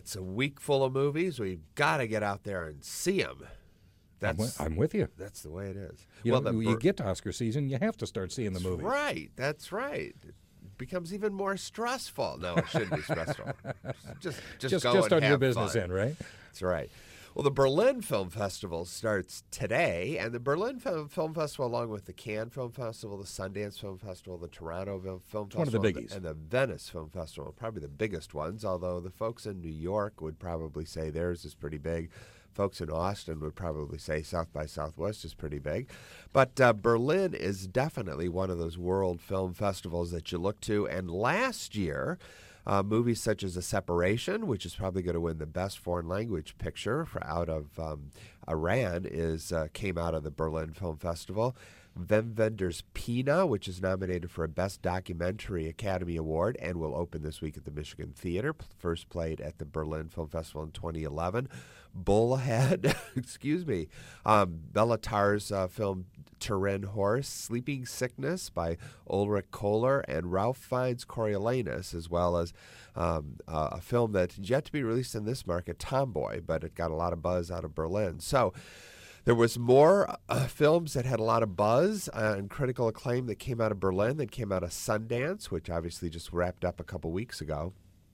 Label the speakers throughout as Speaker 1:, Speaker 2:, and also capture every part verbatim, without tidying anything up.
Speaker 1: it's a week full of movies. We've got to get out there and see them. That's,
Speaker 2: I'm, with, I'm with you.
Speaker 1: That's the way it is.
Speaker 2: You
Speaker 1: well,
Speaker 2: know,
Speaker 1: the,
Speaker 2: you get to Oscar season, you have to start seeing the
Speaker 1: that's
Speaker 2: movies.
Speaker 1: Right. That's right. It becomes even more stressful. No, it shouldn't be stressful. Just, just,
Speaker 2: just
Speaker 1: go
Speaker 2: just
Speaker 1: and
Speaker 2: on your
Speaker 1: have
Speaker 2: business
Speaker 1: fun.
Speaker 2: end, right?
Speaker 1: That's right. Well, the Berlin Film Festival starts today, and the Berlin Film, Film Festival, along with the Cannes Film Festival, the Sundance Film Festival, the Toronto Film Festival,
Speaker 2: one of the biggies.
Speaker 1: and the Venice Film Festival, probably the biggest ones, although the folks in New York would probably say theirs is pretty big. Folks in Austin would probably say South by Southwest is pretty big. But uh, Berlin is definitely one of those world film festivals that you look to, and last year, Uh, movies such as A Separation, which is probably going to win the best foreign language picture for out of um, Iran, is uh, came out of the Berlin Film Festival. Wim Wenders' Pina, which is nominated for a Best Documentary Academy Award and will open this week at the Michigan Theater, first played at the Berlin Film Festival in twenty eleven. Bullhead, excuse me, um, Bellatar's uh, film Turin Horse, Sleeping Sickness by Ulrich Kohler, and Ralph Fiennes' Coriolanus, as well as um, uh, a film that's yet to be released in this market, Tomboy, but it got a lot of buzz out of Berlin. So there was more uh, films that had a lot of buzz uh, and critical acclaim that came out of Berlin than came out of Sundance, which obviously just wrapped up a couple weeks ago.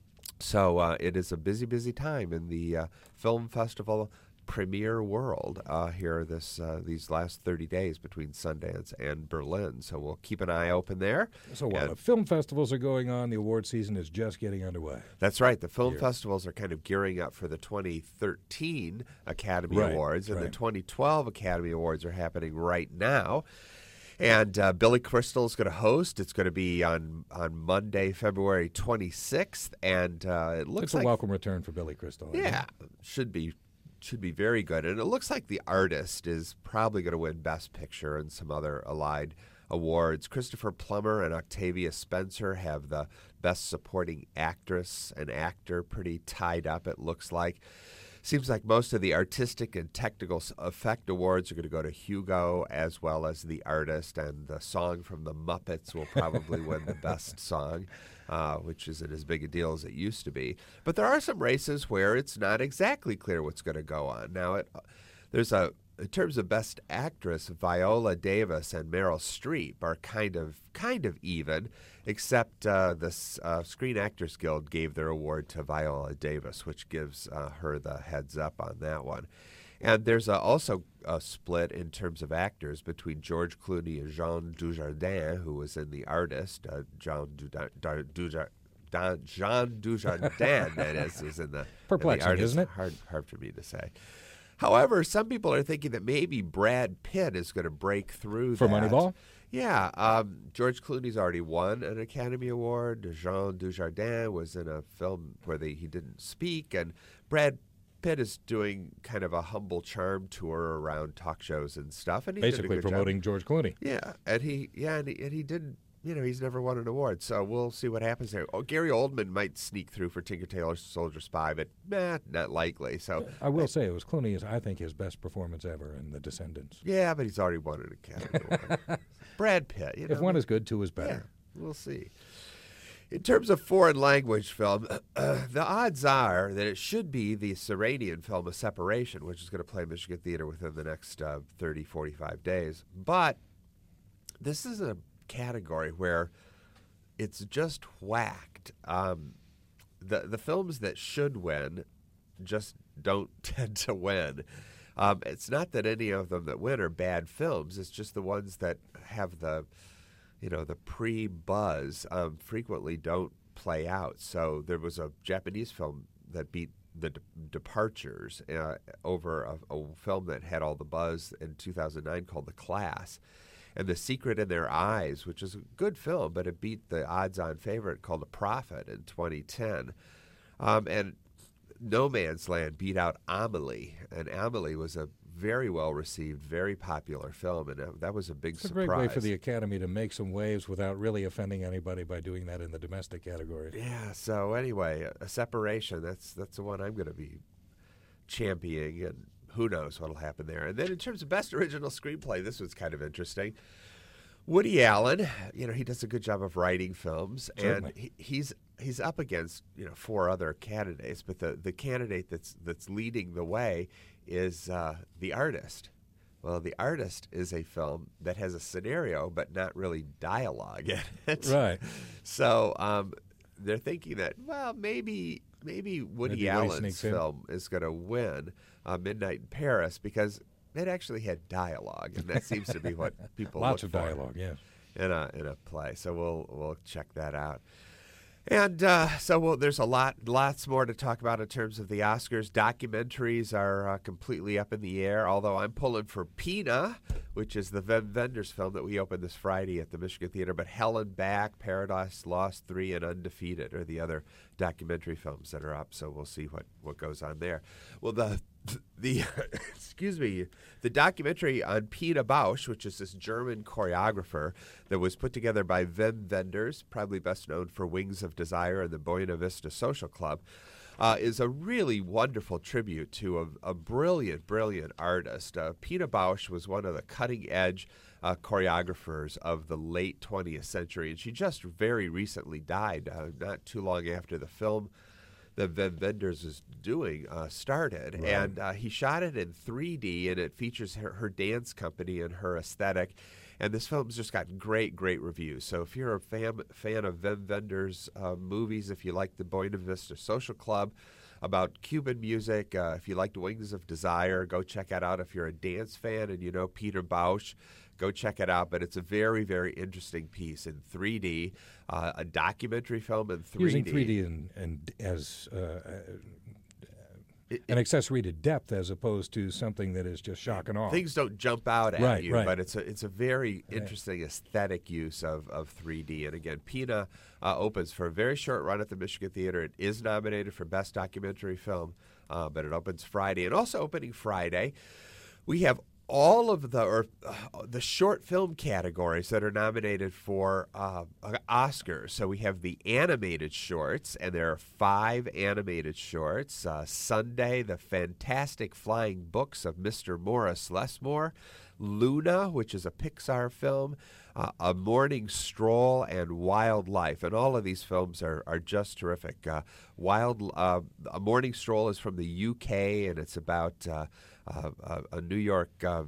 Speaker 1: So uh, it is a busy, busy time in the uh, film festival premiere world uh, here this uh, these last thirty days between Sundance and Berlin. So we'll keep an eye open there.
Speaker 2: So while
Speaker 1: And
Speaker 2: the film festivals are going on, the award season is just getting underway.
Speaker 1: that's right. The film
Speaker 2: Here.
Speaker 1: festivals are kind of gearing up for the twenty thirteen Academy
Speaker 2: Right,
Speaker 1: Awards, and
Speaker 2: right.
Speaker 1: the twenty twelve Academy Awards are happening right now. And uh, Billy Crystal is going to host. It's going to be on, on Monday, February twenty-sixth, and uh, it looks
Speaker 2: It's
Speaker 1: like
Speaker 2: a welcome return for Billy Crystal. I
Speaker 1: yeah,
Speaker 2: think.
Speaker 1: should be should be very good. And it looks like The Artist is probably going to win Best Picture and some other allied awards. Christopher Plummer and Octavia Spencer have the Best Supporting Actress and Actor pretty tied up, it looks like. Seems like most of the artistic and technical effect awards are going to go to Hugo as well as The Artist, and the song from the Muppets will probably win the best song, uh, which isn't as big a deal as it used to be. But there are some races where it's not exactly clear what's going to go on. Now, it, there's a in terms of Best Actress, Viola Davis and Meryl Streep are kind of kind of even, except uh, the uh, Screen Actors Guild gave their award to Viola Davis, which gives uh, her the heads up on that one. And there's a, also a split in terms of actors between George Clooney and Jean Dujardin, who was in The Artist. Uh, Jean Dujardin. Don, Jean Dujardin, that is, is in the,
Speaker 2: Perplexing,
Speaker 1: in the Artist.
Speaker 2: isn't it?
Speaker 1: Hard, hard for me to say. However, some people are thinking that maybe Brad Pitt is going to break through
Speaker 2: For
Speaker 1: that.
Speaker 2: Moneyball?
Speaker 1: Yeah. Um, George Clooney's already won an Academy Award. Jean Dujardin was in a film where they, he didn't speak. And Brad Pitt is doing kind of a humble charm tour around talk shows and stuff. And he did a
Speaker 2: Basically
Speaker 1: good job.
Speaker 2: promoting George Clooney.
Speaker 1: Yeah. And he, yeah, and he, and he did. You know, he's never won an award, so we'll see what happens there. Oh, Gary Oldman might sneak through for Tinker Tailor Soldier Spy, but nah, not likely. So
Speaker 2: I will say it was Clooney's, I think, his best performance ever in The Descendants.
Speaker 1: yeah, but he's already won an Academy Award. Brad Pitt, you know.
Speaker 2: If one is good, two is better.
Speaker 1: Yeah, we'll see. In terms of foreign language film, uh, the odds are that it should be the Iranian film A Separation, which is going to play Michigan Theater within the next uh, thirty, forty-five days. But this is a category where it's just whacked. Um, the the films that should win just don't tend to win. Um, it's not that any of them that win are bad films. It's just the ones that have the, you know, the pre-buzz um, frequently don't play out. So there was a Japanese film that beat The De- Departures uh, over a, a film that had all the buzz in two thousand nine called The Class. And The Secret in Their Eyes, which is a good film, but it beat the odds-on favorite called The Prophet in twenty ten. Um, and No Man's Land beat out Amelie, and Amelie was a very well-received, very popular film, and uh, that was a big
Speaker 2: It's a
Speaker 1: surprise.
Speaker 2: great way for the Academy to make some waves without really offending anybody by doing that in the domestic category.
Speaker 1: Yeah, so anyway, a, a Separation, that's that's the one I'm going to be championing, and who knows what'll happen there. And then in terms of Best Original Screenplay, this was kind of interesting. Woody Allen, you know, he does a good job of writing films,
Speaker 2: Certainly.
Speaker 1: and he, he's he's up against you know four other candidates, but the, the candidate that's that's leading the way is uh, The Artist. Well, The Artist is a film that has a scenario but not really dialogue in it.
Speaker 2: Right.
Speaker 1: So um, they're thinking that well maybe maybe Woody
Speaker 2: Maybe Woody
Speaker 1: Allen's
Speaker 2: sneaks in.
Speaker 1: film is going to win uh, Midnight in Paris because it actually had dialogue, and that seems to be what people
Speaker 2: Lots
Speaker 1: look
Speaker 2: of
Speaker 1: for
Speaker 2: dialogue, yes.
Speaker 1: in a in a play. So we'll we'll check that out. And uh, so we'll, there's a lot, lots more to talk about in terms of the Oscars. Documentaries are uh, completely up in the air, although I'm pulling for Pina, which is the Wim Wenders film that we opened this Friday at the Michigan Theater. But Hell and Back, Paradise Lost three, and Undefeated are the other documentary films that are up. So we'll see what, what goes on there. Well, the the excuse me, the documentary on Pina Bausch, which is this German choreographer that was put together by Wim Wenders, probably best known for Wings of Desire and the Buena Vista Social Club, uh, is a really wonderful tribute to a, a brilliant, brilliant artist. Uh, Pina Bausch was one of the cutting-edge uh, choreographers of the late twentieth century, and she just very recently died, uh, not too long after the film that Wim Wenders is doing uh, started.
Speaker 2: Right.
Speaker 1: And uh, he shot it in three D, and it features her, her dance company and her aesthetic. And this film's just got great, great reviews. So if you're a fan, fan of Wim Wenders uh, movies, if you like the Buena Vista Social Club, about Cuban music, uh, if you liked Wings of Desire, go check it out. If you're a dance fan and you know Peter Bausch, go check it out. But it's a very, very interesting piece in three D, uh, a documentary film in three D.
Speaker 2: Using three D and, and as uh,
Speaker 1: It-
Speaker 2: an accessory to depth as opposed to something that is just shock and awe.
Speaker 1: Things don't jump out at
Speaker 2: Right,
Speaker 1: you,
Speaker 2: right.
Speaker 1: but it's a it's a very interesting aesthetic use of, of three D. And again, Pina uh, opens for a very short run at the Michigan Theater. It is nominated for Best Documentary Film, uh, but it opens Friday. And also opening Friday, we have all of the or uh, the short film categories that are nominated for uh, Oscars. So we have the animated shorts, and there are five animated shorts. Uh, Sunday, The Fantastic Flying Books of Mister Morris Lesmore, Luna, which is a Pixar film, uh, A Morning Stroll, and Wildlife. And all of these films are, are just terrific. Uh, Wild, uh, A Morning Stroll is from the U K, and it's about uh, uh, a New York uh,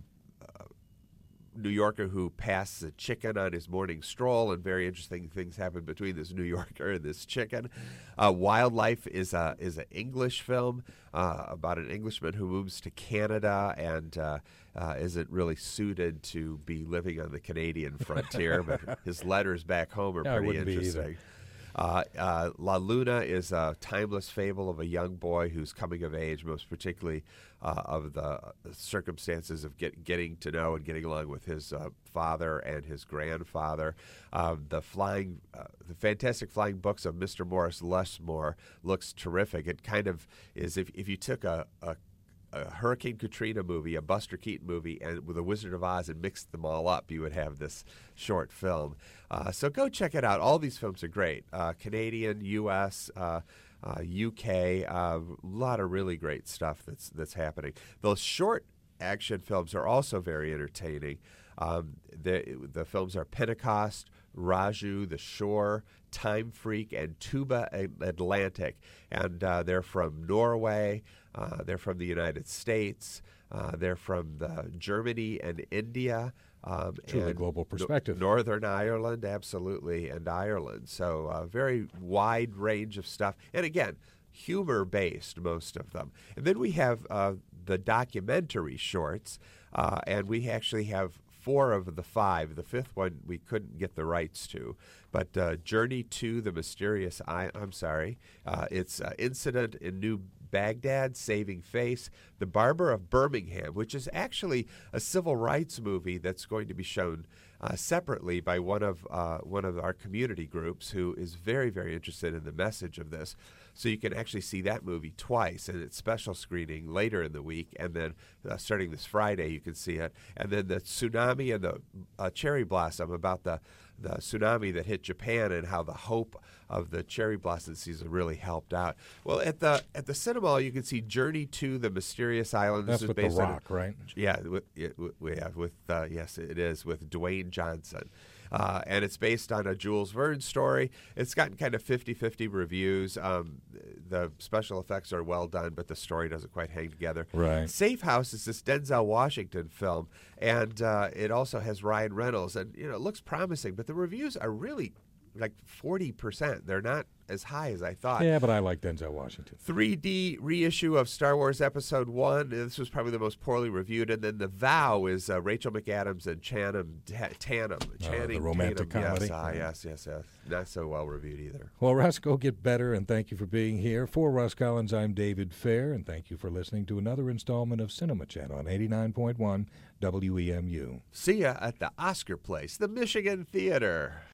Speaker 1: New Yorker who passes a chicken on his morning stroll, and very interesting things happen between this New Yorker and this chicken. Uh, Wildlife is a is an English film uh, about an Englishman who moves to Canada and uh, uh, isn't really suited to be living on the Canadian frontier, but his letters back home are
Speaker 2: Yeah, I
Speaker 1: pretty
Speaker 2: wouldn't be either.
Speaker 1: interesting. Uh, uh, La Luna is a timeless fable of a young boy who's coming of age, most particularly uh, of the circumstances of get, getting to know and getting along with his uh, father and his grandfather. Uh, the flying, uh, the fantastic flying books of Mister Morris Lesmore looks terrific. It kind of is if if you took a, a a Hurricane Katrina movie, a Buster Keaton movie, and with a Wizard of Oz and mixed them all up, you would have this short film. Uh, so go check it out. All these films are great. Uh, Canadian, U S, uh, uh, U K, a uh, lot of really great stuff that's that's happening. Those short action films are also very entertaining. Um, the the films are Pentecost, Raju, The Shore, Time Freak, and Tuba Atlantic, and uh, they're from Norway. Uh, they're from the United States. Uh, they're from the Germany and India. Um,
Speaker 2: Truly
Speaker 1: and
Speaker 2: global perspective.
Speaker 1: No- Northern Ireland, absolutely, and Ireland. So a very wide range of stuff. And again, humor-based, most of them. And then we have uh, the documentary shorts, uh, and we actually have four of the five. The fifth one we couldn't get the rights to. But uh, Journey to the Mysterious I I'm sorry. Uh, it's uh, Incident in New Baghdad, Saving Face, The Barber of Birmingham, which is actually a civil rights movie that's going to be shown uh, separately by one of uh, one of our community groups who is very, very interested in the message of this. So you can actually see that movie twice, and it's special screening later in the week, and then uh, starting this Friday you can see it. And then the tsunami and the uh, cherry blossom, about the the tsunami that hit Japan and how the hope of the cherry blossom season really helped out. Well, at the at the Cinemall, you can see Journey to the Mysterious Island.
Speaker 2: That's
Speaker 1: This is
Speaker 2: with The
Speaker 1: based on a-
Speaker 2: Rock, right?
Speaker 1: Yeah, with, yeah, with, yeah, with uh, yes, it is with Dwayne Johnson. uh, and it's based on a Jules Verne story. It's gotten kind of fifty-fifty reviews. Um, the special effects are well done, but the story doesn't quite hang together.
Speaker 2: Right.
Speaker 1: Safe House is this Denzel Washington film, and uh, it also has Ryan Reynolds, and you know it looks promising, but the reviews are really like forty percent. They're not as high as I thought.
Speaker 2: Yeah, but I like Denzel Washington.
Speaker 1: three D reissue of Star Wars Episode one. This was probably the most poorly reviewed. And then The Vow is uh, Rachel McAdams and Channing Tatum. Channing
Speaker 2: the romantic
Speaker 1: Tatum.
Speaker 2: comedy.
Speaker 1: Yes, uh, yes, yes, yes. Not so well reviewed either.
Speaker 2: Well, Russ, go get better, and thank you for being here. For Russ Collins, I'm David Fair, and thank you for listening to another installment of Cinema Chat on eighty-nine point one W E M U.
Speaker 1: See ya at the Oscar Place, the Michigan Theater.